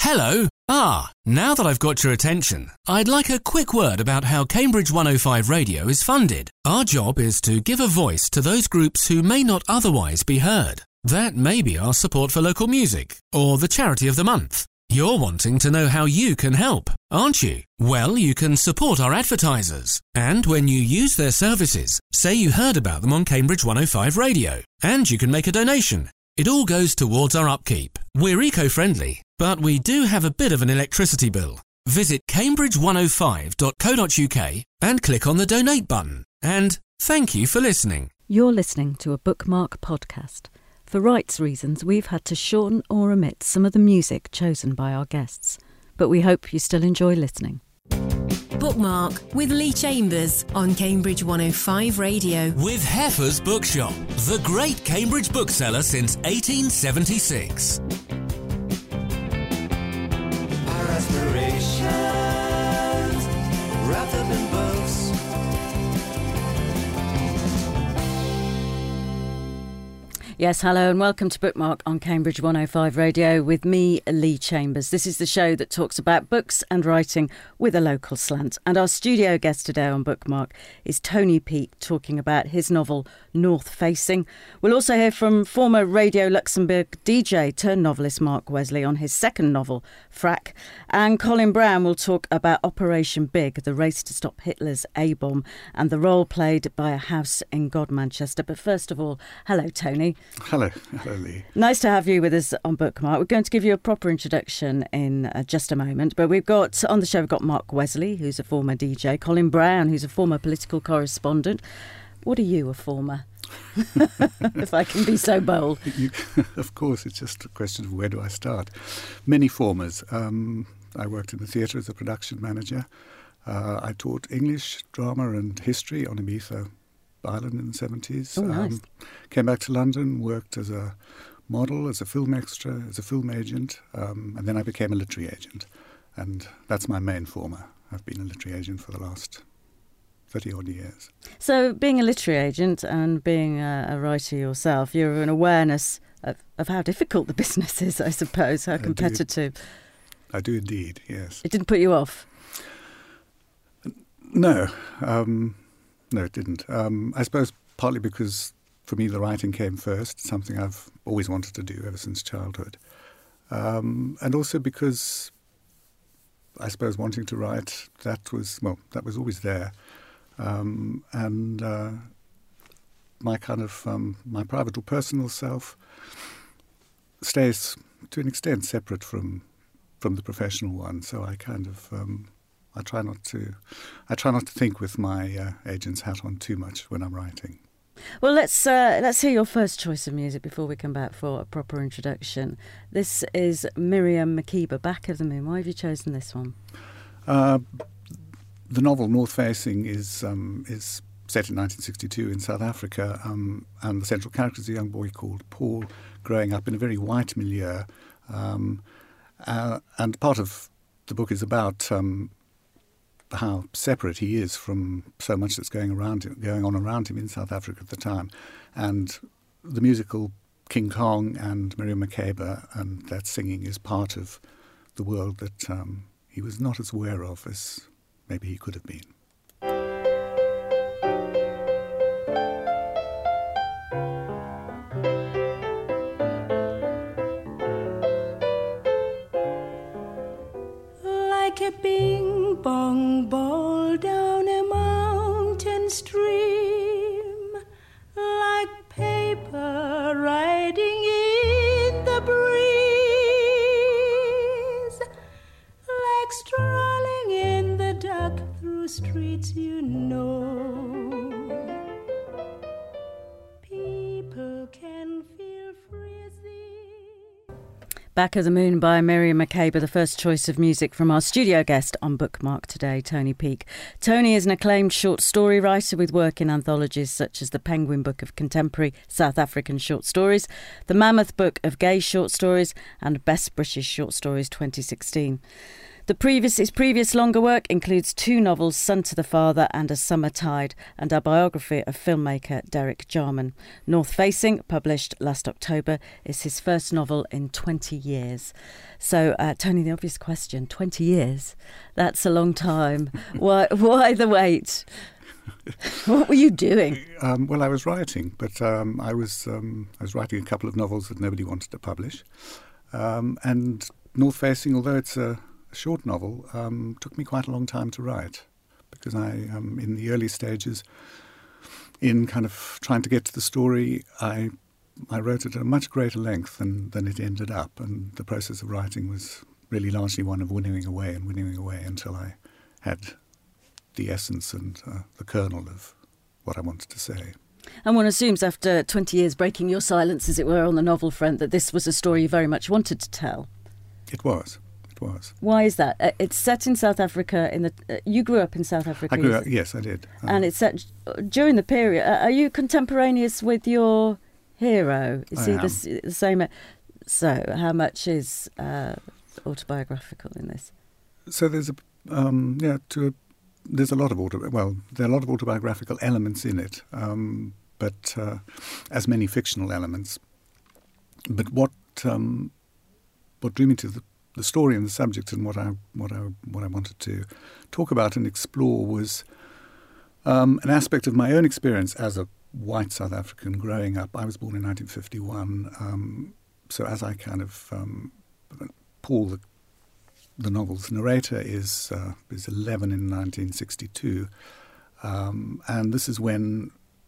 Hello. Now that I've got your attention, I'd like a quick word about how Cambridge 105 Radio is funded. Our job is to give a voice to those groups who may not otherwise be heard. That may be our support for local music, or the charity of the month. You're wanting to know how you can help, aren't you? Well, you can support our advertisers. And when you use their services, say you heard about them on Cambridge 105 Radio. And you can make a donation. It all goes towards our upkeep. We're eco-friendly, but we do have a bit of an electricity bill. Visit cambridge105.co.uk and click on the donate button. And thank you for listening. You're listening to a Bookmark podcast. For rights reasons, we've had to shorten or omit some of the music chosen by our guests. But we hope you still enjoy listening. Bookmark with Lee Chambers on Cambridge 105 Radio. With Heffer's Bookshop, the great Cambridge bookseller since 1876. Our aspirations wrapped up in books. Yes, hello and welcome to Bookmark on Cambridge 105 Radio with me, Lee Chambers. This is the show that talks about books and writing with a local slant. And our studio guest today on Bookmark is Tony Peake, talking about his novel North Facing. We'll also hear from former Radio Luxembourg DJ turned novelist Mark Wesley on his second novel, Frack. And Colin Brown will talk about Operation Big, the race to stop Hitler's A-bomb, and the role played by a house in God, Manchester. But first of all, hello, Tony. Hello Lee. Nice to have you with us on Bookmark. We're going to give you a proper introduction in just a moment, but we've got Mark Wesley, who's a former DJ, Colin Brown, who's a former political correspondent. What are you, a former? If I can be so bold. Of course, it's just a question of where do I start. Many formers. I worked in the theatre as a production manager. I taught English, drama and history on Ibiza Island in the 70s. Oh, nice. Came back to London, worked as a model, as a film extra, as a film agent, and then I became a literary agent. And that's my main former. I've been a literary agent for the last 30-odd years. So being a literary agent and being a writer yourself, you're an awareness of how difficult the business is, I suppose, how competitive. I do indeed, yes. It didn't put you off? No. No, it didn't. I suppose partly because, for me, the writing came first, something I've always wanted to do ever since childhood. And also because, I suppose, wanting to write, that was always there. And my kind of, my private or personal self stays, to an extent, separate from the professional one. So I kind of... I try not to think with my agent's hat on too much when I'm writing. Well, let's hear your first choice of music before we come back for a proper introduction. This is Miriam Makeba, Back of the Moon. Why have you chosen this one? The novel North Facing is set in 1962 in South Africa, and the central character is a young boy called Paul, growing up in a very white milieu, and part of the book is about how separate he is from so much that's going on around him in South Africa at the time. And the musical King Kong and Miriam Makeba and that singing is part of the world that he was not as aware of as maybe he could have been. Like a bing bong ball down a mountain stream, like paper riding in the breeze, like strolling in the dark through streets you know. People can feel freezing. Back of the Moon by Miriam Makeba, the first choice of music from our studio guest on Bookmark today, Tony Peake. Tony is an acclaimed short story writer with work in anthologies such as the Penguin Book of Contemporary South African Short Stories, the Mammoth Book of Gay Short Stories and Best British Short Stories 2016. His previous longer work includes 2 novels, Son to the Father and A Summer Tide, and a biography of filmmaker Derek Jarman. North Facing, published last October, is his first novel in 20 years. So, Tony, the obvious question, 20 years, that's a long time. Why the wait? What were you doing? Well, I was writing, but I was writing a couple of novels that nobody wanted to publish. And North Facing, although it's a short novel, took me quite a long time to write, because I, in the early stages, in kind of trying to get to the story, I wrote it at a much greater length than it ended up, and the process of writing was really largely one of winnowing away until I had the essence and the kernel of what I wanted to say. And one assumes after 20 years breaking your silence, as it were, on the novel front, that this was a story you very much wanted to tell. It was. Why is that? It's set in South Africa. You grew up in South Africa. I grew up, yes, I did. And it's set during the period. Are you contemporaneous with your hero? Is he the same? So, how much is autobiographical in this? So there's there's a lot of there are a lot of autobiographical elements in it, but as many fictional elements. But what drew me to the story and the subject, and what I wanted to talk about and explore, was an aspect of my own experience as a white South African growing up. I was born in 1951, so as I kind of Paul, the novel's narrator, is 11 in 1962, and this is when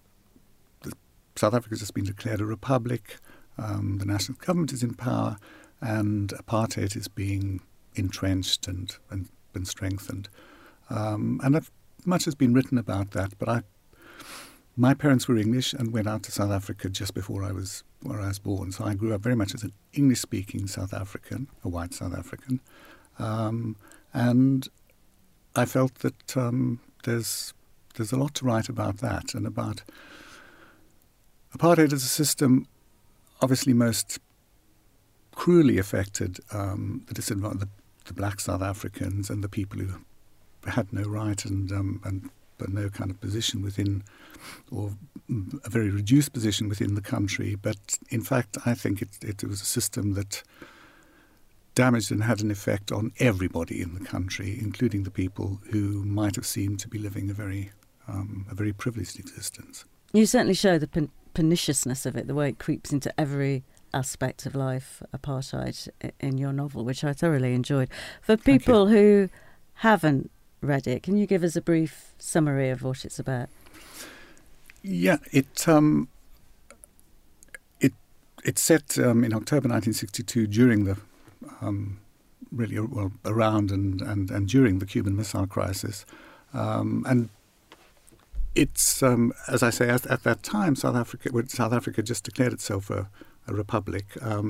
South Africa has just been declared a republic. The national government is in power, and apartheid is being entrenched and strengthened. And much has been written about that, but my parents were English and went out to South Africa just before I was born. So I grew up very much as an English-speaking South African, a white South African. And I felt that there's a lot to write about that, and about apartheid as a system obviously most cruelly affected the black South Africans and the people who had no right and but no kind of position within, or a very reduced position within the country. But in fact, I think it was a system that damaged and had an effect on everybody in the country, including the people who might have seemed to be living a very privileged existence. You certainly show the perniciousness of it, the way it creeps into every aspect of life, apartheid, in your novel, which I thoroughly enjoyed. For people who haven't read it, can you give us a brief summary of what it's about? Yeah, it's set in October 1962 during the around and during the Cuban Missile Crisis, and it's as I say, at that time, South Africa just declared itself a republic,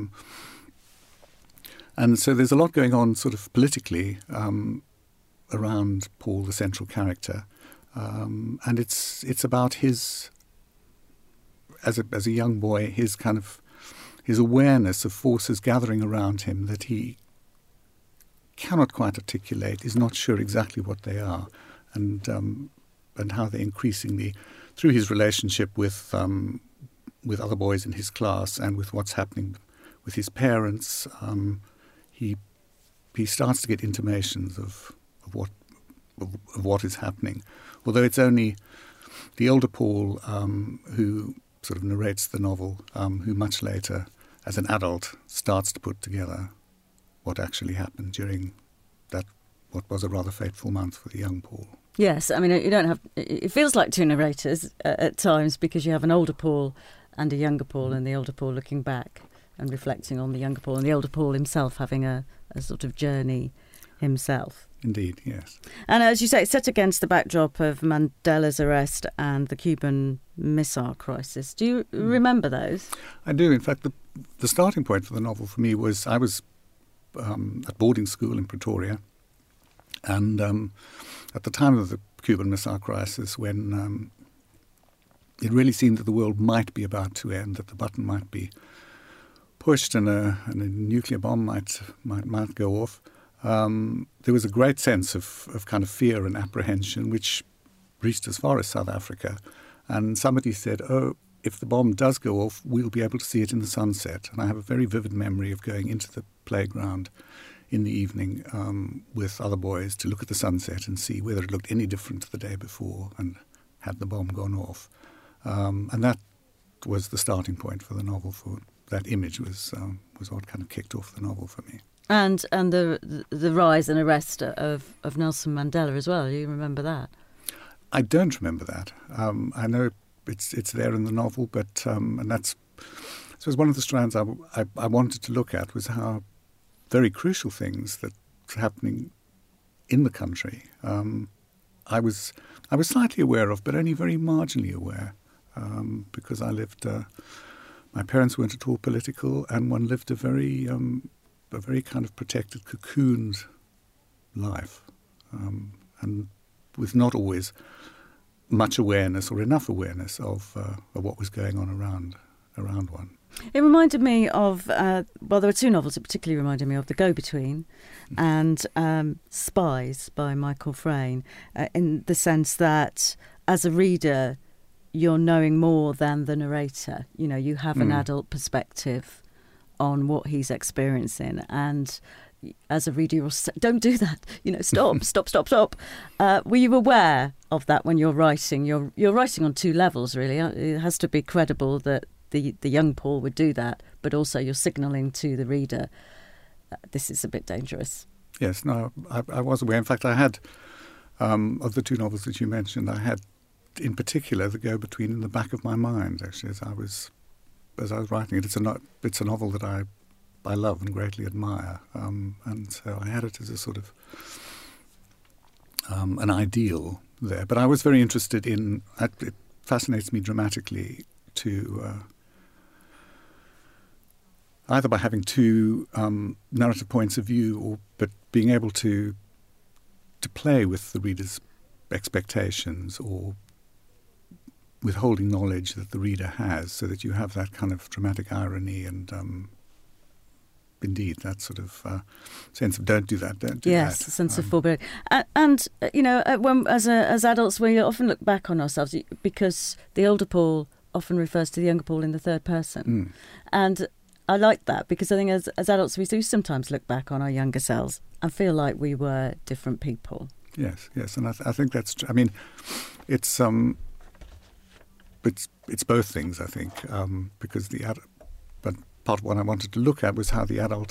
and so there's a lot going on, sort of politically, around Paul, the central character, and it's about his, as a young boy, his awareness of forces gathering around him that he cannot quite articulate, is not sure exactly what they are, and how they increasingly, through his relationship with other boys in his class and with what's happening with his parents, he starts to get intimations of what is happening. Although it's only the older Paul who sort of narrates the novel, who much later, as an adult, starts to put together what actually happened during what was a rather fateful month for the young Paul. Yes, I mean, you don't have. It feels like two narrators at times, because you have an older Paul and a younger Paul, and the older Paul looking back and reflecting on the younger Paul, and the older Paul himself having a sort of journey himself. Indeed, yes. And as you say, it's set against the backdrop of Mandela's arrest and the Cuban Missile Crisis. Do you remember those? I do. In fact, the starting point for the novel for me was I was at boarding school in Pretoria, and at the time of the Cuban Missile Crisis, when it really seemed that the world might be about to end, that the button might be pushed and a nuclear bomb might go off, there was a great sense of kind of fear and apprehension, which reached as far as South Africa. And somebody said, "Oh, if the bomb does go off, we'll be able to see it in the sunset." And I have a very vivid memory of going into the playground in the evening with other boys to look at the sunset and see whether it looked any different to the day before and had the bomb gone off. And that was the starting point for the novel. For that image was what kind of kicked off the novel for me. And the rise and arrest of Nelson Mandela as well. You remember that? I don't remember that. I know it's there in the novel, but and that's so one of the strands I wanted to look at was how very crucial things that's happening in the country. I was slightly aware of, but only very marginally aware, because I lived. My parents weren't at all political, and one lived a very kind of protected, cocooned life, and with not always much awareness or enough awareness of what was going on around one. It reminded me of, there were two novels that particularly reminded me of, The Go-Between and Spies by Michael Frayn, in the sense that as a reader, you're knowing more than the narrator. You know, you have an adult perspective on what he's experiencing, and as a reader, you'll say, don't do that. You know, stop. Were you aware of that when you're writing? You're writing on two levels, really. It has to be credible that the young Paul would do that, but also you're signalling to the reader, this is a bit dangerous. Yes, no, I was aware. In fact, I had, of the two novels that you mentioned, I had in particular The Go-Between in the back of my mind, actually, as I was writing it. It's a novel that I love and greatly admire, and so I had it as a sort of an ideal there. But I was very interested in, it fascinates me dramatically to either by having two narrative points of view, but being able to play with the reader's expectations or withholding knowledge that the reader has, so that you have that kind of dramatic irony and indeed that sort of sense of don't do that. Yes, a sense of foreboding. And you know, when as adults, we often look back on ourselves, because the older Paul often refers to the younger Paul in the third person. And I like that, because I think as adults we do sometimes look back on our younger selves and feel like we were different people. Yes, and I think that's true. I mean, it's both things, I think, because but part of what I wanted to look at was how the adult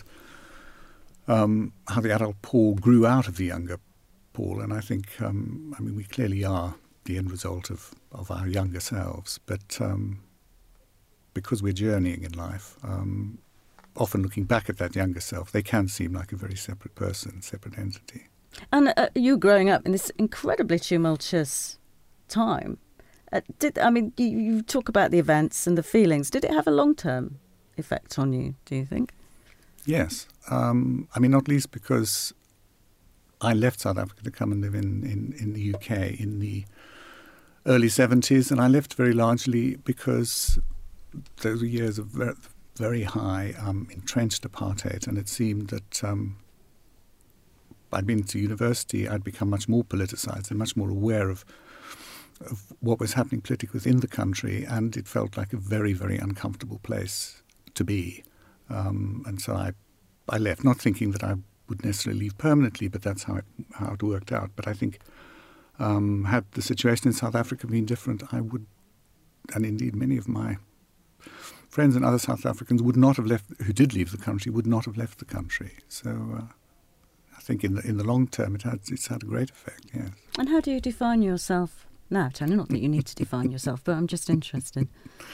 Paul grew out of the younger Paul, and I think, we clearly are the end result of our younger selves, but because we're journeying in life, often looking back at that younger self, they can seem like a very separate person, separate entity. And you growing up in this incredibly tumultuous time, you talk about the events and the feelings. Did it have a long-term effect on you, do you think? Yes. Not least because I left South Africa to come and live in the UK in the early 70s, and I left very largely because those were years of very, very high entrenched apartheid, and it seemed that I'd been to university, I'd become much more politicized and much more aware of what was happening politically within the country, and it felt like a very, very uncomfortable place to be. And so I left, not thinking that I would necessarily leave permanently, but that's how it worked out. But I think had the situation in South Africa been different, I would, and indeed many of my friends and other South Africans would not have left, who did leave the country, would not have left the country. So I think in the long term it's had a great effect, yes. And how do you define yourself now, Tony? Not that you need to define yourself, but I'm just interested.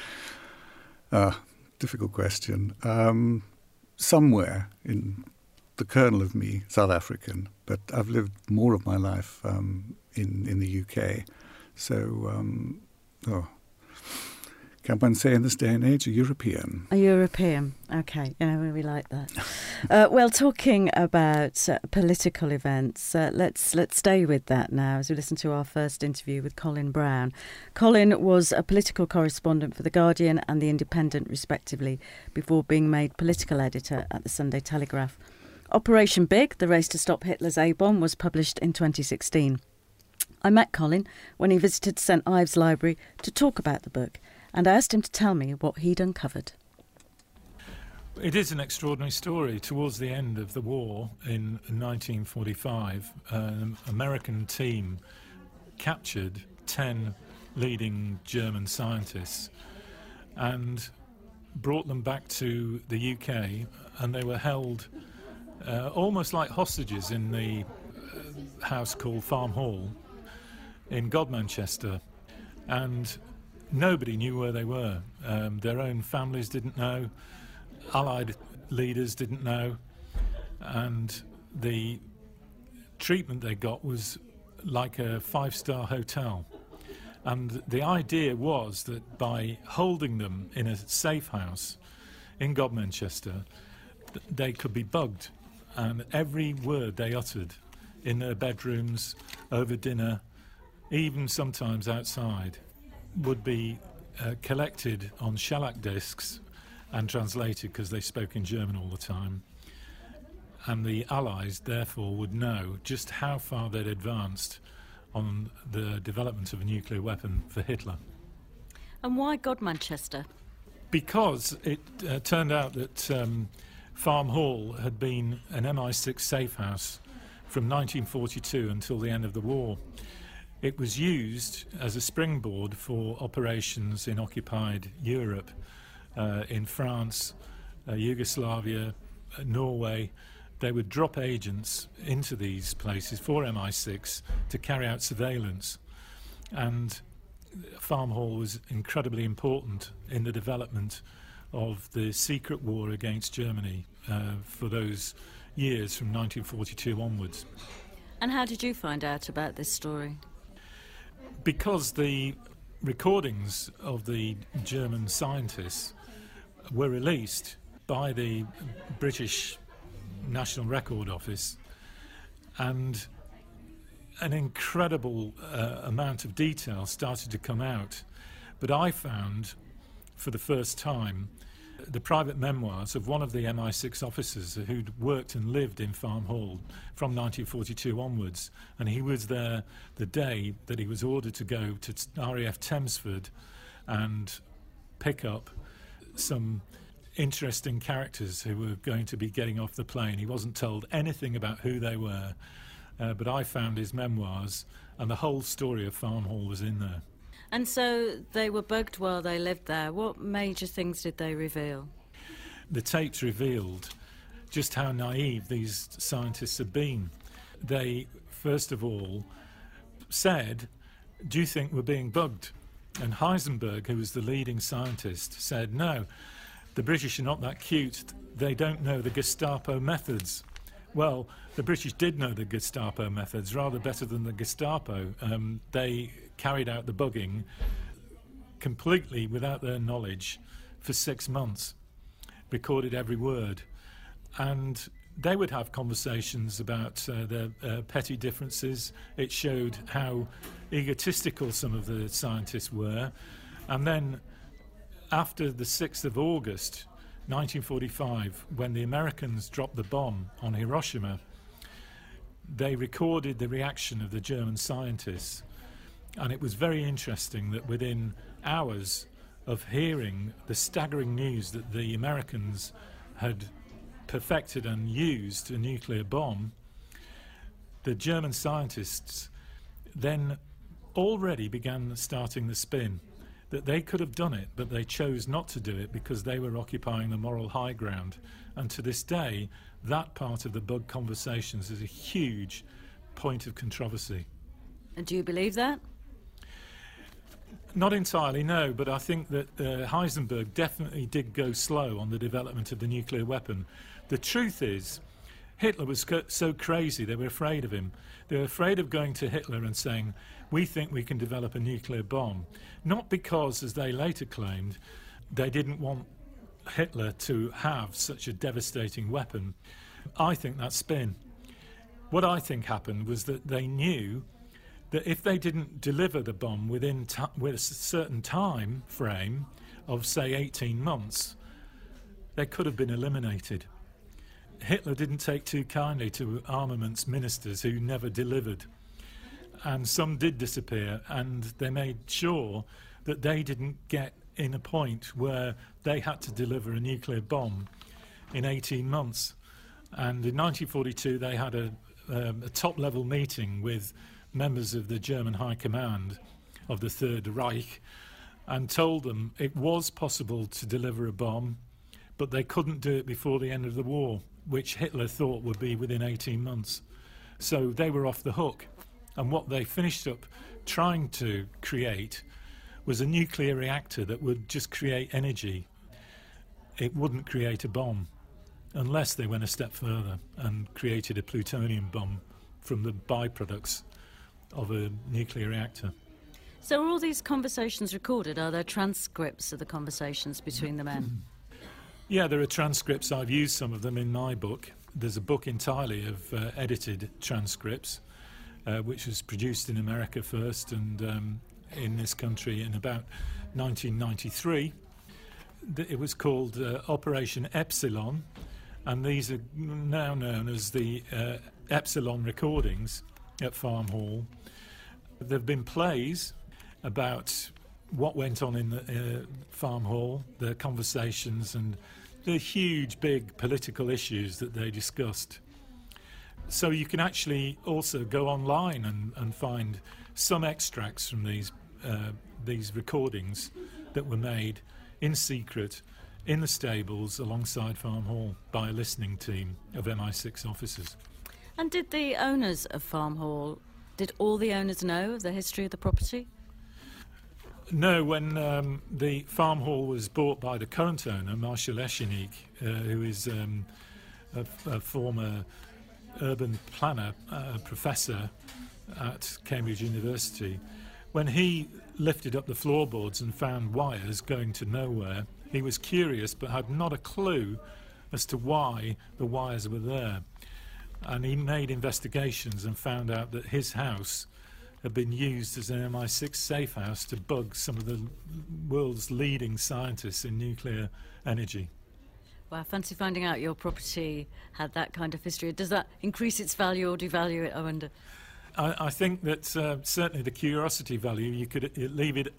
Difficult question. Somewhere in the kernel of me, South African, but I've lived more of my life in the UK. So, can one say in this day and age, a European? A European, okay. We like that. Well, talking about political events, let's stay with that now as we listen to our first interview with Colin Brown. Colin was a political correspondent for The Guardian and The Independent, respectively, before being made political editor at The Sunday Telegraph. Operation Big, The Race to Stop Hitler's A-Bomb, was published in 2016. I met Colin when he visited St Ives Library to talk about the book, and I asked him to tell me what he'd uncovered. It is an extraordinary story. Towards the end of the war in 1945, an American team captured 10 leading German scientists and brought them back to the UK, and they were held almost like hostages in the house called Farm Hall in Godmanchester, and nobody knew where they were. Their own families didn't know, Allied leaders didn't know, and the treatment they got was like a 5-star hotel. And the idea was that by holding them in a safe house in Godmanchester, they could be bugged, and every word they uttered in their bedrooms, over dinner, even sometimes outside, would be collected on shellac discs and translated, because they spoke in German all the time. And the Allies, therefore, would know just how far they'd advanced on the development of a nuclear weapon for Hitler. And why Godmanchester? Because it turned out that Farm Hall had been an MI6 safe house from 1942 until the end of the war. It was used as a springboard for operations in occupied Europe, in France, Yugoslavia, Norway. They would drop agents into these places for MI6 to carry out surveillance. And Farm Hall was incredibly important in the development of the secret war against Germany for those years from 1942 onwards. And how did you find out about this story? Because the recordings of the German scientists were released by the British National Record Office, and an incredible amount of detail started to come out. But I found, for the first time, the private memoirs of one of the MI6 officers who'd worked and lived in Farm Hall from 1942 onwards, and he was there the day that he was ordered to go to RAF Thamesford and pick up some interesting characters who were going to be getting off the plane. He wasn't told anything about who they were, but I found his memoirs, and the whole story of Farm Hall was in there. And so they were bugged while they lived there. What major things did they reveal? The tapes revealed just how naive these scientists had been. They, first of all, said, "Do you think we're being bugged?" And Heisenberg, who was the leading scientist, said, "No, the British are not that cute. They don't know the Gestapo methods." Well, the British did know the Gestapo methods, rather better than the Gestapo. They carried out the bugging completely without their knowledge for 6 months, recorded every word. And they would have conversations about their petty differences. It showed how egotistical some of the scientists were. And then after the 6th of August 1945, when the Americans dropped the bomb on Hiroshima, they recorded the reaction of the German scientists. And it was very interesting that within hours of hearing the staggering news that the Americans had perfected and used a nuclear bomb, the German scientists then already began starting the spin that they could have done it, but they chose not to do it because they were occupying the moral high ground. And to this day, that part of the bug conversations is a huge point of controversy. And do you believe that? Not entirely, no, but I think that Heisenberg definitely did go slow on the development of the nuclear weapon. The truth is, Hitler was so crazy they were afraid of him. They were afraid of going to Hitler and saying, "We think we can develop a nuclear bomb." Not because, as they later claimed, they didn't want Hitler to have such a devastating weapon. I think that's spin. What I think happened was that they knew that if they didn't deliver the bomb with a certain time frame of, say, 18 months, they could have been eliminated. Hitler didn't take too kindly to armaments ministers who never delivered. And some did disappear, and they made sure that they didn't get in a point where they had to deliver a nuclear bomb in 18 months. And in 1942 they had a top-level meeting with members of the German High Command of the Third Reich and told them it was possible to deliver a bomb, but they couldn't do it before the end of the war, which Hitler thought would be within 18 months. So they were off the hook. And what they finished up trying to create was a nuclear reactor that would just create energy. It wouldn't create a bomb unless they went a step further and created a plutonium bomb from the byproducts of a nuclear reactor. So are all these conversations recorded? Are there transcripts of the conversations between the men? Yeah, there are transcripts. I've used some of them in my book. There's a book entirely of edited transcripts, which was produced in America first and in this country in about 1993. It was called Operation Epsilon, and these are now known as the Epsilon recordings at Farm Hall. There have been plays about what went on in the Farm Hall, the conversations and the huge, big political issues that they discussed. So you can actually also go online and find some extracts from these recordings that were made in secret in the stables alongside Farm Hall by a listening team of MI6 officers. And did the owners of Farm Hall, did all the owners know of the history of the property? No, when the Farm Hall was bought by the current owner, Marshal Echenique, who is a former urban planner, professor at Cambridge University, when he lifted up the floorboards and found wires going to nowhere, he was curious but had not a clue as to why the wires were there. And he made investigations and found out that his house had been used as an MI6 safe house to bug some of the world's leading scientists in nuclear energy. Well, I fancy finding out your property had that kind of history. Does that increase its value or devalue it, I wonder? I think that certainly the curiosity value, you could leave it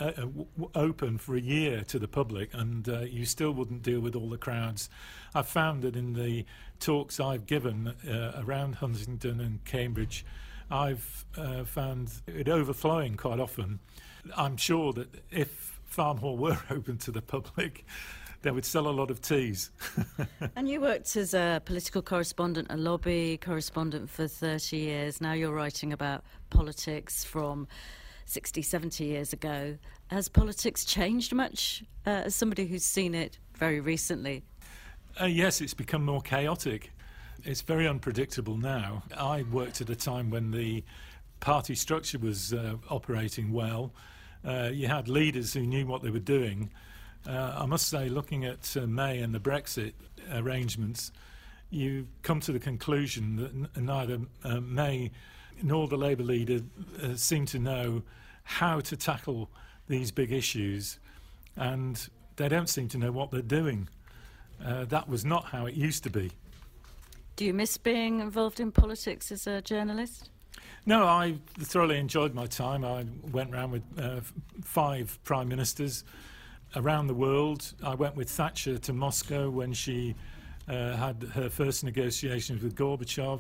open for a year to the public and you still wouldn't deal with all the crowds. I've found that in the talks I've given around Huntingdon and Cambridge, I've found it overflowing quite often. I'm sure that if Farm Hall were open to the public, they would sell a lot of teas. And you worked as a political correspondent, a lobby correspondent for 30 years. Now you're writing about politics from 60, 70 years ago. Has politics changed much as somebody who's seen it very recently? Yes, it's become more chaotic. It's very unpredictable now. I worked at a time when the party structure was operating well. You had leaders who knew what they were doing. I must say, looking at May and the Brexit arrangements, you come to the conclusion that neither May nor the Labour leader seem to know how to tackle these big issues, and they don't seem to know what they're doing. That was not how it used to be. Do you miss being involved in politics as a journalist? No, I thoroughly enjoyed my time. I went around with 5 prime ministers around the world. I went with Thatcher to Moscow when she had her first negotiations with Gorbachev.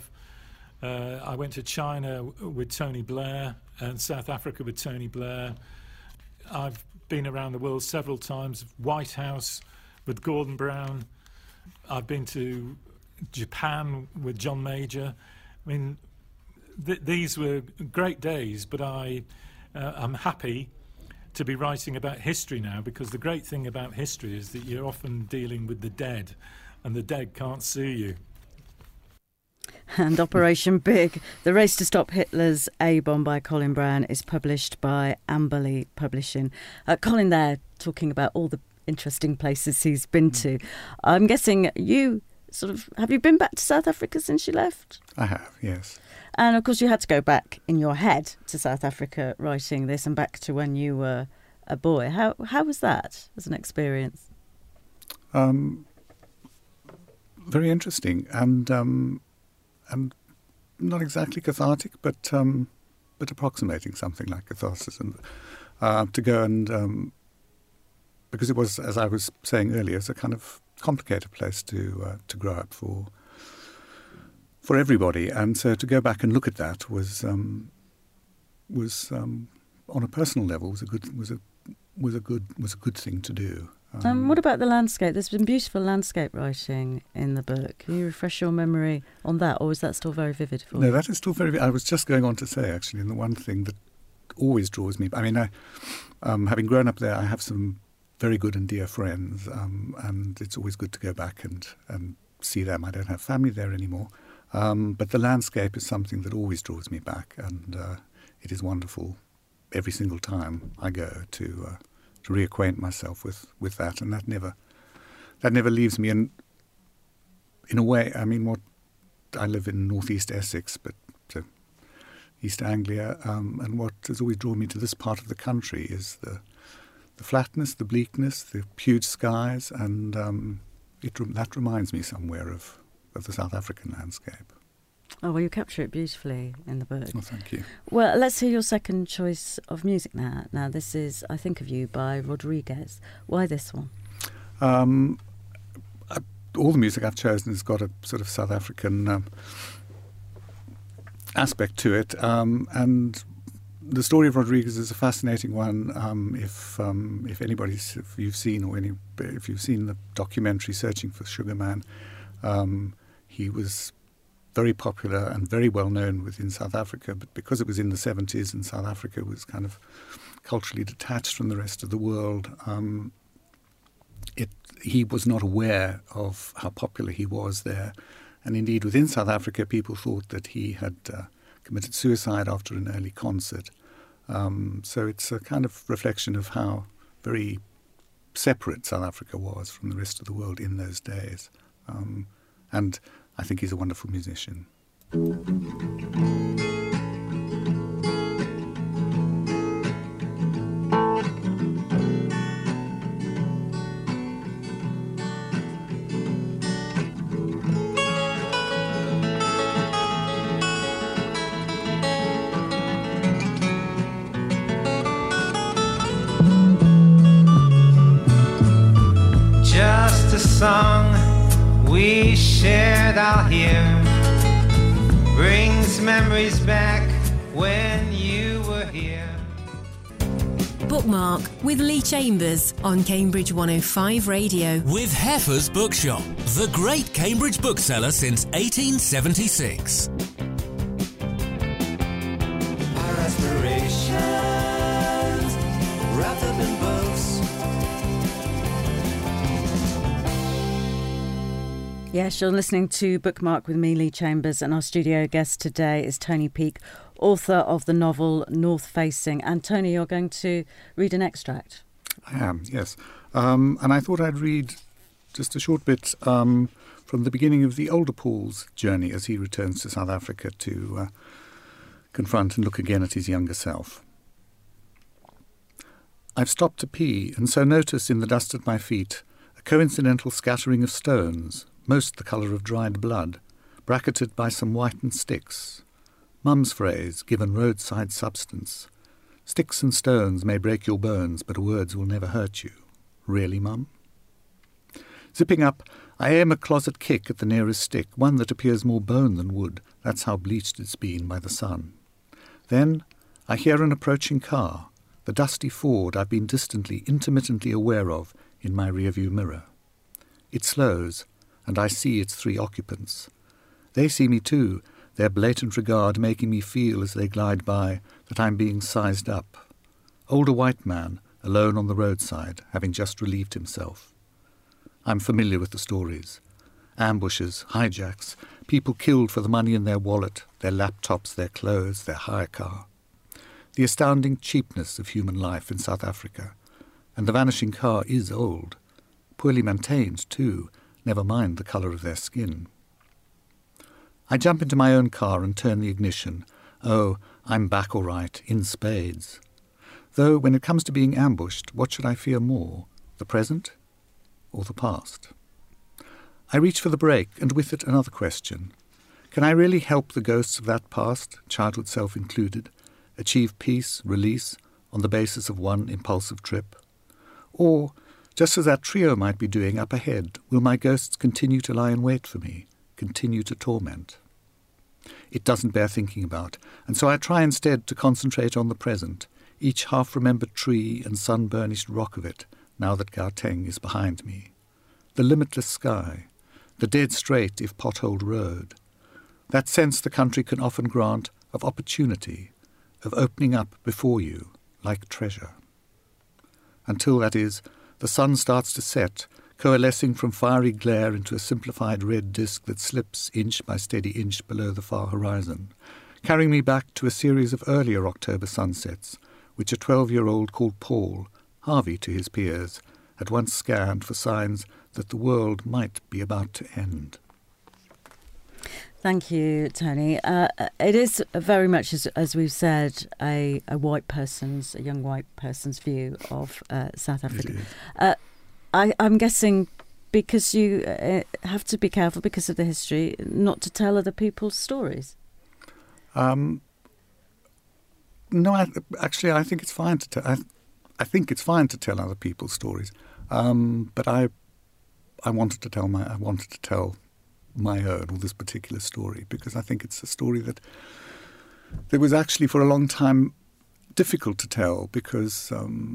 I went to China with Tony Blair and South Africa with Tony Blair. I've been around the world several times, White House with Gordon Brown. I've been to Japan with John Major. I mean, these were great days, but I'm happy to be writing about history now, because the great thing about history is that you're often dealing with the dead, and the dead can't sue you. And Operation Big, The Race to Stop Hitler's A-Bomb by Colin Brown is published by Amberley Publishing. Colin there talking about all the interesting places he's been to. I'm guessing you have you been back to South Africa since you left? I have, yes. And of course you had to go back in your head to South Africa writing this and back to when you were a boy. How was that as an experience? very interesting and not exactly cathartic, but approximating something like catharsis. And to go and because it was, as I was saying earlier, it's a kind of complicated place to grow up for everybody, and so to go back and look at that was on a personal level was a good thing to do. What about the landscape? There's been beautiful landscape writing in the book. Can you refresh your memory on that, or is that still very vivid for you? No, that is still very. I was just going on to say, actually, and the one thing that always draws me. I mean, having grown up there, I have some very good and dear friends, and it's always good to go back and see them. I don't have family there anymore, but the landscape is something that always draws me back, and it is wonderful every single time I go to reacquaint myself with that, and that never leaves me. And in a way, I mean, I live in northeast Essex, but East Anglia, and what has always drawn me to this part of the country is the flatness, the bleakness, the huge skies, and that reminds me somewhere of the South African landscape. Oh, well, you capture it beautifully in the book. Well, thank you. Well, let's hear your second choice of music now. Now, this is I Think of You by Rodriguez. Why this one? All the music I've chosen has got a sort of South African aspect to it, and the story of Rodriguez is a fascinating one. If you've seen the documentary Searching for Sugar Man, he was very popular and very well known within South Africa, but because it was in the 70s and South Africa was kind of culturally detached from the rest of the world, he was not aware of how popular he was there. And indeed, within South Africa, people thought that he had committed suicide after an early concert. So it's a kind of reflection of how very separate South Africa was from the rest of the world in those days. And I think he's a wonderful musician. Just a song we shared out here brings memories back when you were here. Bookmark with Lee Chambers on Cambridge 105 Radio. With Heffer's Bookshop, the great Cambridge bookseller since 1876. Our aspirations wrapped up in books. Yes, you're listening to Bookmark with me, Lee Chambers, and our studio guest today is Tony Peake, author of the novel North Facing. And Tony, you're going to read an extract. I am, yes. And I thought I'd read just a short bit from the beginning of the older Paul's journey as he returns to South Africa to confront and look again at his younger self. I've stopped to pee, and so notice in the dust at my feet a coincidental scattering of stones, most the colour of dried blood, bracketed by some whitened sticks. Mum's phrase, given roadside substance. Sticks and stones may break your bones, but words will never hurt you. Really, Mum? Zipping up, I aim a closet kick at the nearest stick, one that appears more bone than wood. That's how bleached it's been by the sun. Then I hear an approaching car, the dusty Ford I've been distantly, intermittently aware of in my rearview mirror. It slows, and I see its 3 occupants. They see me too, their blatant regard making me feel as they glide by that I'm being sized up. Older white man, alone on the roadside, having just relieved himself. I'm familiar with the stories. Ambushes, hijacks, people killed for the money in their wallet, their laptops, their clothes, their hire car. The astounding cheapness of human life in South Africa. And the vanishing car is old. Poorly maintained, too, never mind the colour of their skin. I jump into my own car and turn the ignition. Oh, I'm back all right, in spades. Though, when it comes to being ambushed, what should I fear more, the present or the past? I reach for the brake, and with it another question. Can I really help the ghosts of that past, childhood self included, achieve peace, release, on the basis of one impulsive trip? Or, just as that trio might be doing up ahead, will my ghosts continue to lie in wait for me, continue to torment? It doesn't bear thinking about, and so I try instead to concentrate on the present, each half-remembered tree and sun-burnished rock of it, now that Gauteng is behind me. The limitless sky, the dead straight if potholed road, that sense the country can often grant of opportunity, of opening up before you like treasure. Until, that is, the sun starts to set, coalescing from fiery glare into a simplified red disk that slips inch by steady inch below the far horizon, carrying me back to a series of earlier October sunsets, which a 12-year-old called Paul, Harvey to his peers, had once scanned for signs that the world might be about to end. Thank you, Tony. It is very much, as we've said, a young white person's view of South Africa. I'm guessing because you have to be careful because of the history not to tell other people's stories. No, I think it's fine to tell. I think it's fine to tell other people's stories, but I wanted to tell my own, or this particular story, because I think it's a story that was actually for a long time difficult to tell because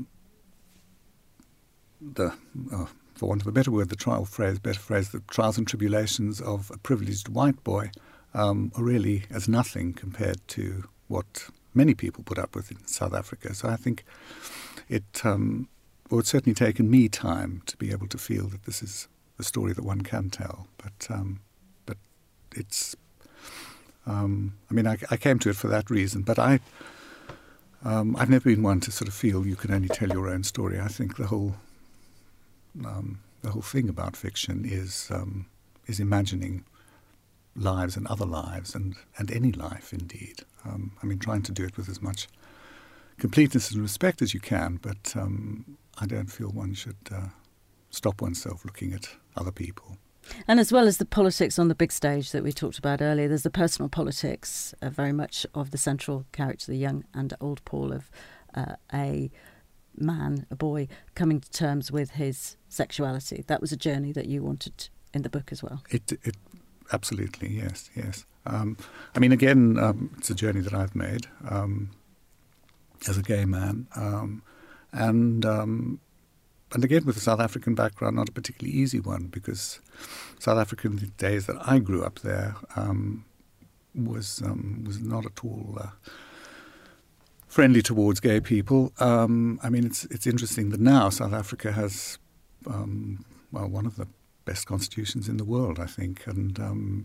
for want of a better word, the trials and tribulations of a privileged white boy are really as nothing compared to what many people put up with in South Africa. So I think it's certainly taken me time to be able to feel that this is a story that one can tell. But it's, I came to it for that reason. But I've never been one to sort of feel you can only tell your own story. I think the whole thing about fiction is imagining lives and other lives and any life indeed. Trying to do it with as much completeness and respect as you can, but I don't feel one should stop oneself looking at other people. And as well as the politics on the big stage that we talked about earlier, there's the personal politics very much of the central character, the young and old Paul, of a boy coming to terms with his sexuality. That was a journey that you wanted in the book as well. It absolutely, yes. Again, it's a journey that I've made as a gay man, and again with a South African background, not a particularly easy one, because South Africa in the days that I grew up there was not at all friendly towards gay people. It's interesting that now South Africa has one of the best constitutions in the world, I think, and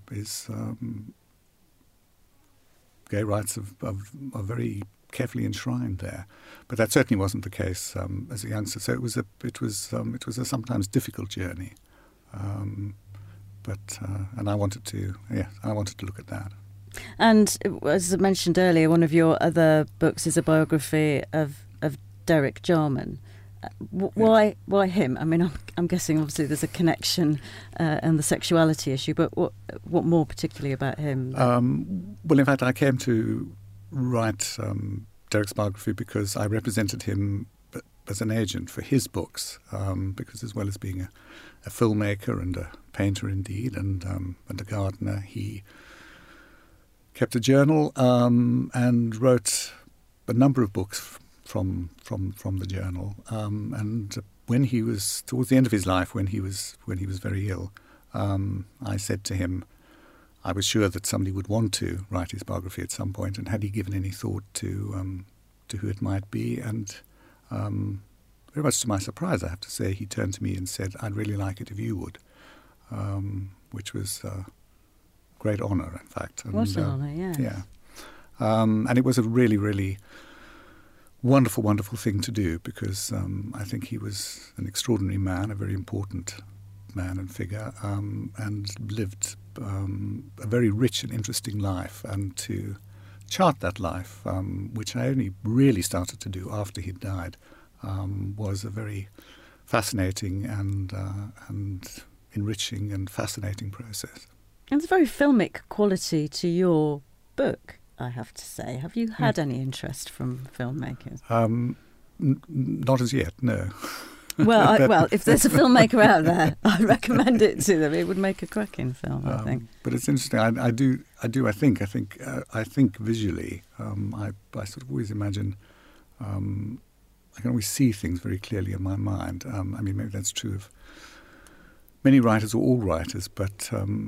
gay rights are very carefully enshrined there. But that certainly wasn't the case as a youngster. So it was a sometimes difficult journey. And I wanted to look at that. And as I mentioned earlier, one of your other books is a biography of Derek Jarman. Why him? I'm guessing obviously there's a connection and the sexuality issue, but what more particularly about him? Well, in fact, I came to write Derek's biography because I represented him as an agent for his books, because as well as being a filmmaker and a painter indeed, and a gardener, he kept a journal and wrote a number of books from the journal. And when he was towards the end of his life, when he was very ill, I said to him, I was sure that somebody would want to write his biography at some point, and had he given any thought to who it might be? And very much to my surprise, I have to say, he turned to me and said, "I'd really like it if you would," which was a great honour, in fact. What an honour, yes. Yeah. And it was a really, really wonderful, wonderful thing to do, because I think he was an extraordinary man, a very important man and figure, and lived a very rich and interesting life. And to chart that life, which I only really started to do after he'd died, was a very fascinating and enriching and fascinating process. And there's a very filmic quality to your book, I have to say. Have you had any interest from filmmakers? Not as yet, no. Well, if there's a filmmaker out there, I recommend it to them. It would make a cracking film, I think. But it's interesting. I think visually. I sort of always imagine. I can always see things very clearly in my mind. I mean, maybe that's true of many writers or all writers. But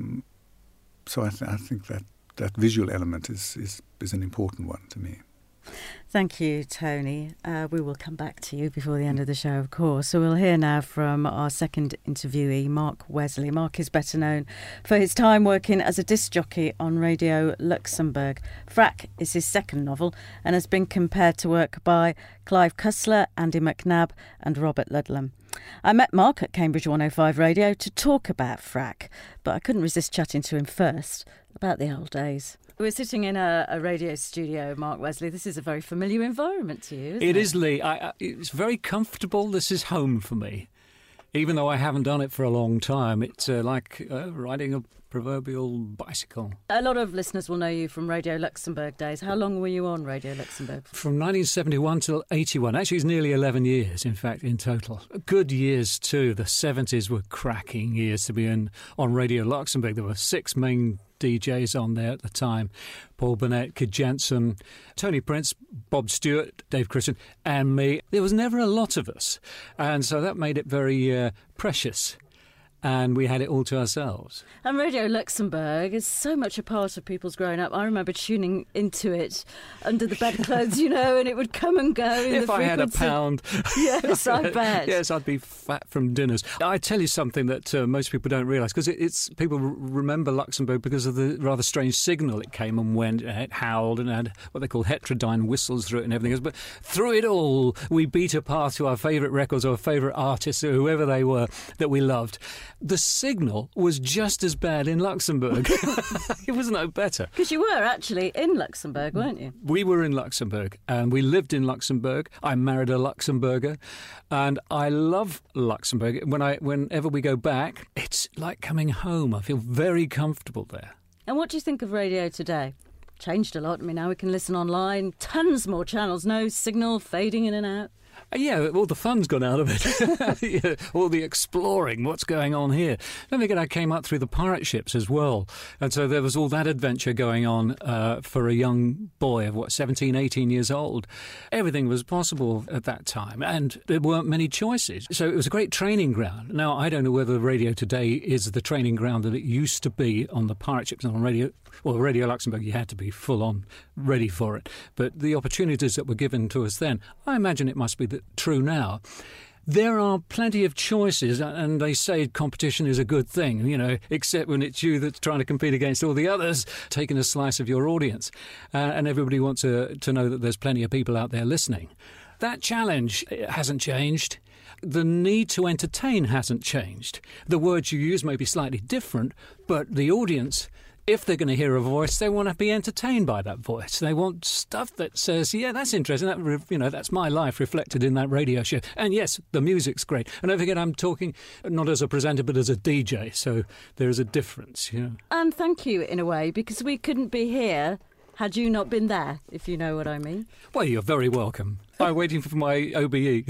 so I think that visual element is an important one to me. Thank you, Tony. We will come back to you before the end of the show, of course. So we'll hear now from our second interviewee, Mark Wesley. Mark is better known for his time working as a disc jockey on Radio Luxembourg. Frack is his second novel and has been compared to work by Clive Cussler, Andy McNabb and Robert Ludlam. I met Mark at Cambridge 105 Radio to talk about Frack, but I couldn't resist chatting to him first about the old days. We're sitting in a radio studio, Mark Wesley. This is a very familiar environment to you, isn't it? It is, Lee. It's very comfortable. This is home for me. Even though I haven't done it for a long time, it's like riding a proverbial bicycle. A lot of listeners will know you from Radio Luxembourg days. How long were you on Radio Luxembourg? From 1971 till 81. Actually, it's nearly 11 years, in fact, in total. Good years, too. The 70s were cracking years to be on Radio Luxembourg. There were 6 main DJs on there at the time: Paul Burnett, Kid Jensen, Tony Prince, Bob Stewart, Dave Christian and me. There was never a lot of us, and so that made it very precious. And we had it all to ourselves. And Radio Luxembourg is so much a part of people's growing up. I remember tuning into it under the bedclothes, and it would come and go. If I had a pound. Yes, I bet. Yes, I'd be fat from dinners. I tell you something that most people don't realise, because it's people remember Luxembourg because of the rather strange signal it came and went, and it howled and had what they call heterodyne whistles through it and everything else. But through it all, we beat a path to our favourite records or favourite artists or whoever they were that we loved. The signal was just as bad in Luxembourg. It was no better. Because you were actually in Luxembourg, weren't you? We were in Luxembourg, and we lived in Luxembourg. I married a Luxembourger, and I love Luxembourg. Whenever we go back, it's like coming home. I feel very comfortable there. And what do you think of radio today? Changed a lot. I mean, now we can listen online. Tons more channels. No signal fading in and out. Yeah, all the fun's gone out of it. Yeah, all the exploring, what's going on here. Don't forget, I came up through the pirate ships as well. And so there was all that adventure going on for a young boy of, 17, 18 years old. Everything was possible at that time, and there weren't many choices. So it was a great training ground. Now, I don't know whether radio today is the training ground that it used to be on the pirate ships and on Radio Luxembourg. You had to be full on ready for it. But the opportunities that were given to us then, I imagine it must be true now. There are plenty of choices, and they say competition is a good thing, except when it's you that's trying to compete against all the others, taking a slice of your audience. And everybody wants to know that there's plenty of people out there listening. That challenge hasn't changed. The need to entertain hasn't changed. The words you use may be slightly different, but the audience, if they're going to hear a voice, they want to be entertained by that voice. They want stuff that says, yeah, that's interesting. That, that's my life reflected in that radio show. And yes, the music's great. And don't forget, I'm talking not as a presenter, but as a DJ. So there is a difference. And thank you, in a way, because we couldn't be here had you not been there, if you know what I mean. Well, you're very welcome. I'm waiting for my OBE.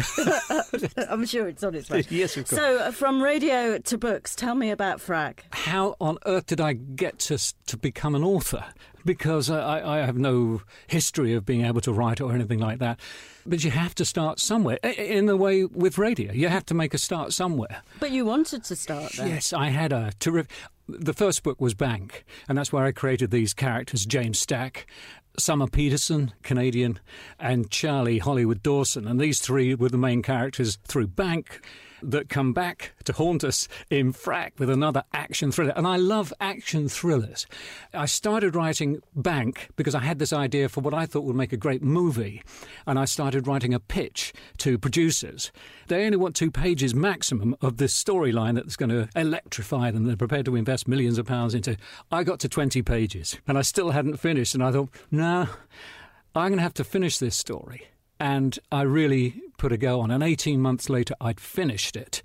I'm sure it's on its way. Yes, of course. So, from radio to books, tell me about Frack. How on earth did I get to become an author? Because I have no history of being able to write or anything like that. But you have to start somewhere. In the way with radio, you have to make a start somewhere. But you wanted to start there. Yes, I had a terrific... The first book was Bank, and that's where I created these characters, James Stack, Summer Peterson, Canadian, and Charlie Hollywood Dawson. And these three were the main characters through Bank that come back to haunt us in Frack with another action thriller. And I love action thrillers. I started writing Bank because I had this idea for what I thought would make a great movie. And I started writing a pitch to producers. They only want 2 pages maximum of this storyline that's going to electrify them. They're prepared to invest millions of pounds into. I got to 20 pages and I still hadn't finished. And I thought, no, I'm going to have to finish this story. And I really put a go on. And 18 months later, I'd finished it.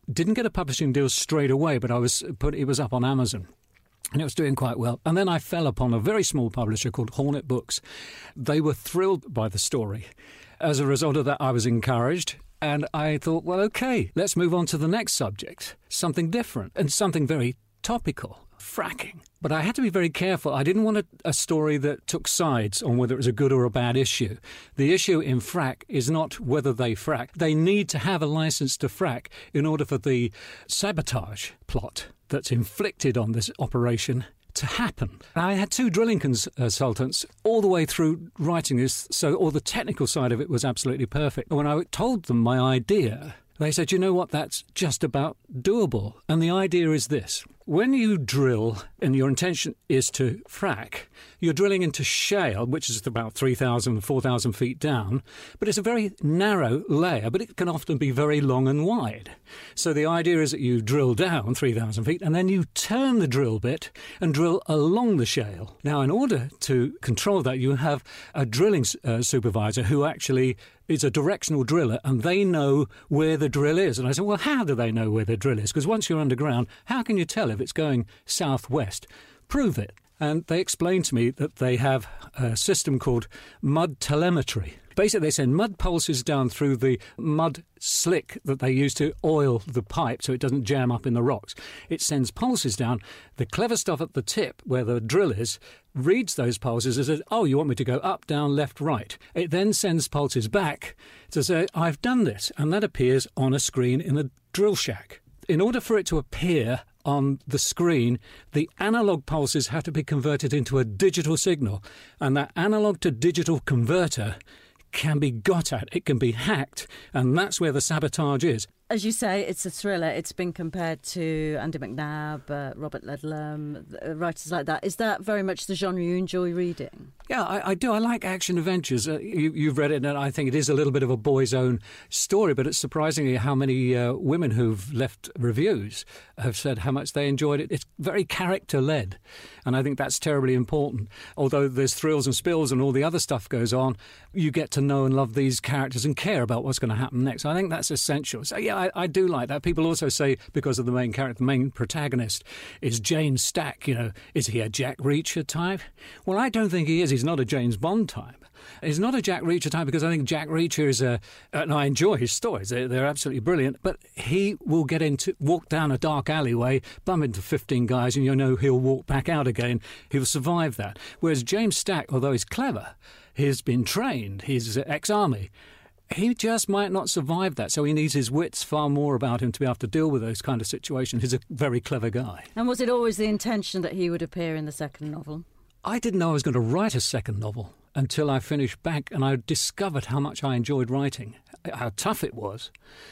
Didn't get a publishing deal straight away, but it was up on Amazon. And it was doing quite well. And then I fell upon a very small publisher called Hornet Books. They were thrilled by the story. As a result of that, I was encouraged. And I thought, well, OK, let's move on to the next subject. Something different and something very topical, fracking. But I had to be very careful. I didn't want a story that took sides on whether it was a good or a bad issue. The issue in frack is not whether they frack. They need to have a license to frack in order for the sabotage plot that's inflicted on this operation to happen. I had 2 drilling consultants all the way through writing this, so all the technical side of it was absolutely perfect. When I told them my idea, they said, you know what, that's just about doable. And the idea is this. When you drill and your intention is to frack, you're drilling into shale, which is about 3,000, 4,000 feet down, but it's a very narrow layer, but it can often be very long and wide. So the idea is that you drill down 3,000 feet and then you turn the drill bit and drill along the shale. Now, in order to control that, you have a drilling supervisor who actually is a directional driller, and they know where the drill is. And I said, well, how do they know where the drill is? Because once you're underground, how can you tell if it's going southwest? Prove it. And they explained to me that they have a system called mud telemetry. Basically, they send mud pulses down through the mud slick that they use to oil the pipe so it doesn't jam up in the rocks. It sends pulses down. The clever stuff at the tip, where the drill is, reads those pulses and says, oh, you want me to go up, down, left, right. It then sends pulses back to say, I've done this. And that appears on a screen in the drill shack. In order for it to appear on the screen, the analog pulses have to be converted into a digital signal. And that analog to digital converter can be got at, it can be hacked, and that's where the sabotage is. As you say, it's a thriller. It's been compared to Andy McNab, Robert Ludlum, writers like that. Is that very much the genre you enjoy reading? Yeah, I do. I like action adventures. You've read it, and I think it is a little bit of a boy's own story, but it's surprisingly how many women who've left reviews have said how much they enjoyed it. It's very character-led, and I think that's terribly important. Although there's thrills and spills and all the other stuff goes on, you get to know and love these characters and care about what's going to happen next. I think that's essential. So, yeah, I do like that. People also say, because of the main character, the main protagonist is James Stack, is he a Jack Reacher type? Well, I don't think he is. He's not a James Bond type. He's not a Jack Reacher type because I think Jack Reacher is and I enjoy his stories. They're absolutely brilliant. But he will walk down a dark alleyway, bump into 15 guys, and he'll walk back out again. He'll survive that. Whereas James Stack, although he's clever, he's been trained, he's ex-army, he just might not survive that. So he needs his wits far more about him to be able to deal with those kind of situations. He's a very clever guy. And was it always the intention that he would appear in the second novel? I didn't know I was going to write a second novel until I finished back, and I discovered how much I enjoyed writing, how tough it was.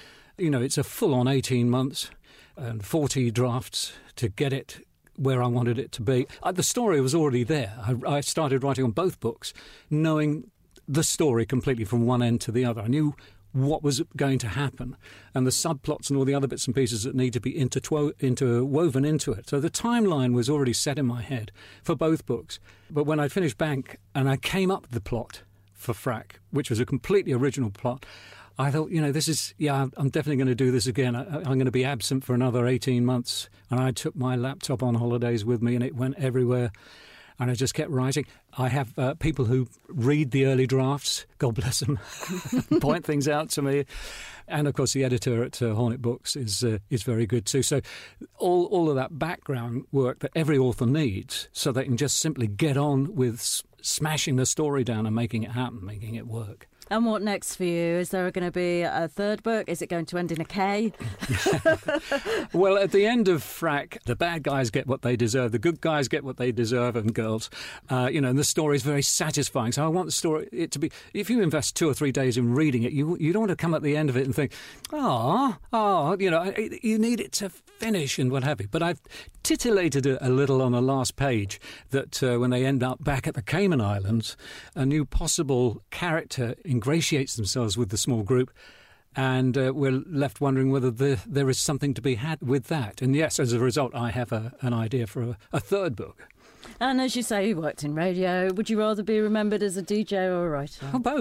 It's a full-on 18 months and 40 drafts to get it where I wanted it to be. The story was already there. I started writing on both books knowing the story completely from one end to the other. I knew what was going to happen and the subplots and all the other bits and pieces that need to be interwoven into it. So the timeline was already set in my head for both books. But when I finished Bank and I came up with the plot for Frack, which was a completely original plot, I thought, I'm definitely going to do this again. I'm going to be absent for another 18 months. And I took my laptop on holidays with me and it went everywhere. And I just kept writing. I have people who read the early drafts, God bless them, point things out to me. And, of course, the editor at Hornet Books is very good too. So all of that background work that every author needs so they can just simply get on with smashing the story down and making it happen, making it work. And what next for you? Is there going to be a third book? Is it going to end in a K? Well, at the end of Frack, the bad guys get what they deserve, the good guys get what they deserve, and girls. And the story is very satisfying. So I want the story it to be. If you invest 2 or 3 days in reading it, you don't want to come at the end of it and think, you need it to finish and what have you. But I've titillated a little on the last page that when they end up back at the Cayman Islands, a new possible character ingratiates themselves with the small group, and we're left wondering whether there is something to be had with that. And yes, as a result, I have an idea for a third book. And as you say, you worked in radio. Would you rather be remembered as a DJ or a writer? Oh, both.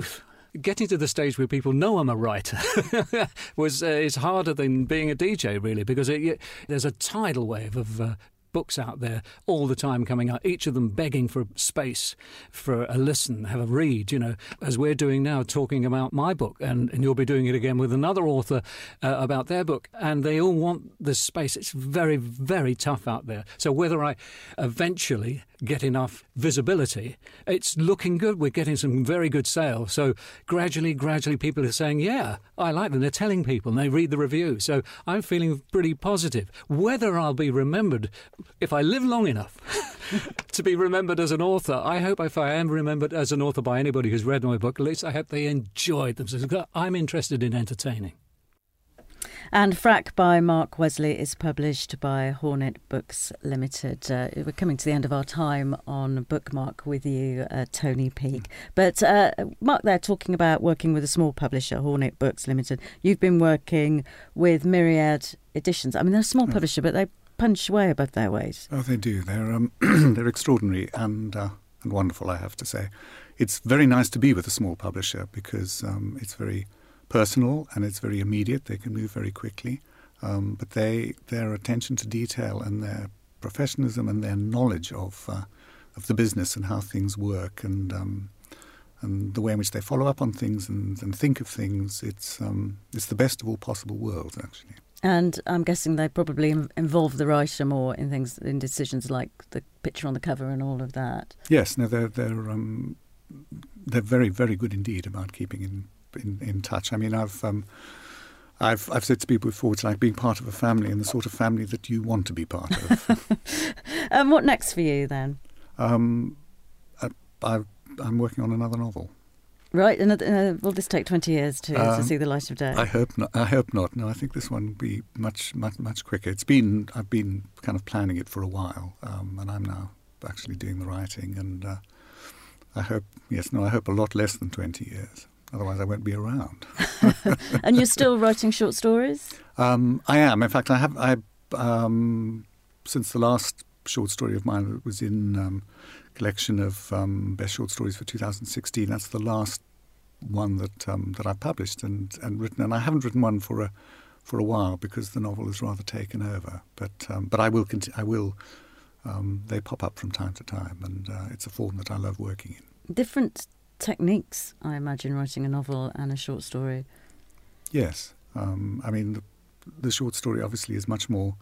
getting to the stage where people know I'm a writer is harder than being a DJ, really, because there's a tidal wave of books out there all the time coming out, each of them begging for space, for a listen, have a read, as we're doing now, talking about my book, and you'll be doing it again with another author about their book, and they all want this space. It's very, very tough out there. So whether I eventually get enough visibility, it's looking good. We're getting some very good sales. So gradually, people are saying, yeah, I like them. They're telling people, and they read the review. So I'm feeling pretty positive. Whether I'll be remembered, if I live long enough to be remembered as an author, I hope if I am remembered as an author by anybody who's read my book, at least I hope they enjoyed themselves. I'm interested in entertaining. And Frack by Mark Wesley is published by Hornet Books Limited. We're coming to the end of our time on Bookmark with you, Tony Peake. But Mark, there talking about working with a small publisher, Hornet Books Limited. You've been working with Myriad Editions. I mean, they're a small publisher, but they punch way above their weight. Oh, they do. They're they're extraordinary and wonderful, I have to say. It's very nice to be with a small publisher because it's very personal and it's very immediate. They can move very quickly, but their attention to detail and their professionalism and their knowledge of the business and how things work and the way in which they follow up on things and think of things, it's the best of all possible worlds, actually. And I'm guessing they probably involve the writer more in decisions like the picture on the cover and all of that. Yes, no, they're very, very good indeed about keeping in touch. I mean, I've said to people before, it's like being part of a family and the sort of family that you want to be part of. What next for you then? I'm working on another novel. Right, will this take 20 years to see the light of day? I hope not. No, I think this one will be much quicker. I've been kind of planning it for a while, and I'm now actually doing the writing. And I hope a lot less than 20 years. Otherwise, I won't be around. And you're still writing short stories? I am. In fact, I have. Since the last short story of mine that was in collection of best short stories for 2016. That's the last one that I published and written. And I haven't written one for a while because the novel has rather taken over. But I will continue. They pop up from time to time, and it's a form that I love working in. Different techniques, I imagine, writing a novel and a short story. Yes. I mean, the short story obviously is much more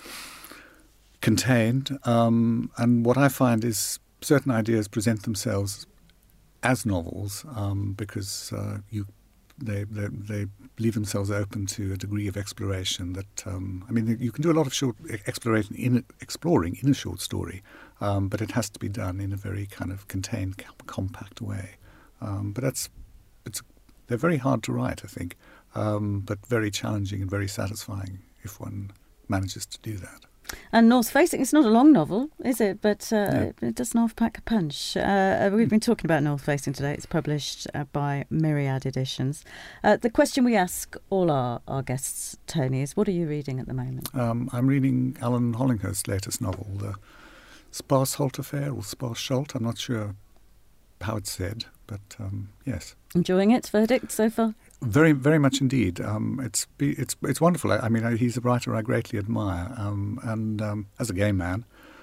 contained, and what I find is certain ideas present themselves as novels because they leave themselves open to a degree of exploration that I mean, you can do a lot of short exploring in a short story, but it has to be done in a very kind of contained, compact way. But they're very hard to write, I think, but very challenging and very satisfying if one manages to do that. And North Facing, it's not a long novel, is it? But it does not pack a punch. We've been talking about North Facing today. It's published by Myriad Editions. The question we ask all our guests, Tony, is what are you reading at the moment? I'm reading Alan Hollinghurst's latest novel, The Sparsholt Affair, or Sparsholt. I'm not sure how it's said, but yes. Enjoying it? Verdict so far? Very, very much indeed. It's wonderful. I mean, he's a writer I greatly admire, and as a gay man,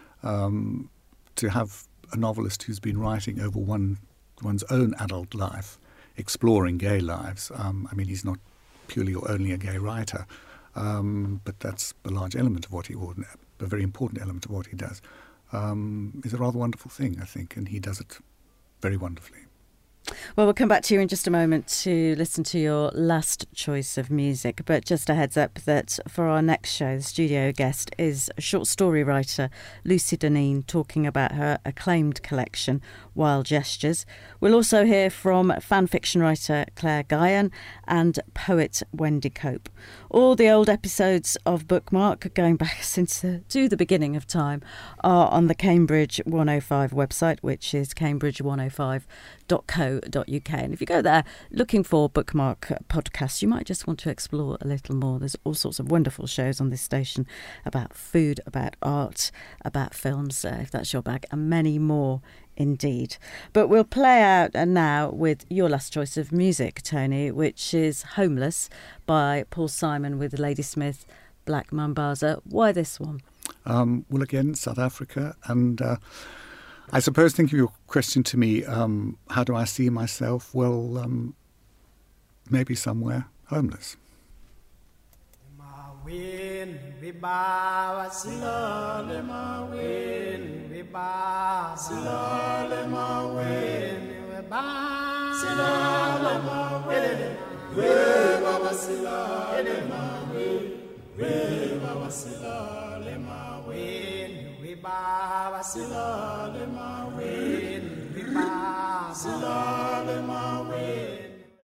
to have a novelist who's been writing over one's own adult life, exploring gay lives. I mean, he's not purely or only a gay writer, but that's a large element of what a very important element of what he does. Is a rather wonderful thing, I think, and he does it very wonderfully. Well, we'll come back to you in just a moment to listen to your last choice of music. But just a heads up that for our next show, the studio guest is a short story writer, Lucy Dineen, talking about her acclaimed collection, Wild Gestures. We'll also hear from fan fiction writer Claire Guyon and poet Wendy Cope. All the old episodes of Bookmark, going back to the beginning of time, are on the Cambridge 105 website, which is cambridge105.co.uk. And if you go there looking for Bookmark podcasts, you might just want to explore a little more. There's all sorts of wonderful shows on this station about food, about art, about films, if that's your bag, and many more indeed. But we'll play out now with your last choice of music, Tony, which is Homeless by Paul Simon with Ladysmith Black Mambaza. Why this one? Well, again, South Africa. And I suppose, thinking of your question to me, how do I see myself? Well, maybe somewhere homeless. Baba silale ma wen, Baba silale.